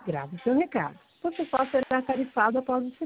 Grave seu recado. Você só será tarifado após o sinal.